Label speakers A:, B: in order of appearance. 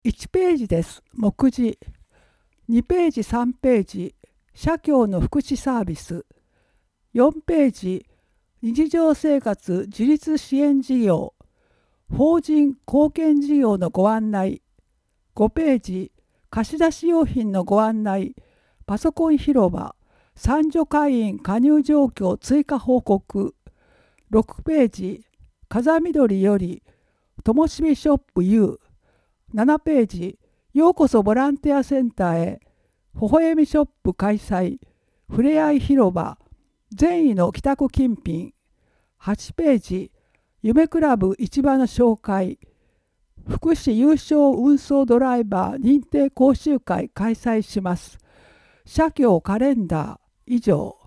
A: 1ページです。目次。2ページ、3ページ。社協の福祉サービス。4ページ。日常生活自立支援事業。法人貢献事業のご案内。5ページ。貸出用品のご案内。パソコン広場。参助会員加入状況追加報告。6ページ。風見鶏より、ともしびショップ U。7ページ。ようこそボランティアセンターへ。微笑みショップ開催。ふれあい広場。善意の帰宅金品。8ページ。夢クラブ市場の紹介。福祉有償運送ドライバー認定講習会開催します。社協カレンダー以上。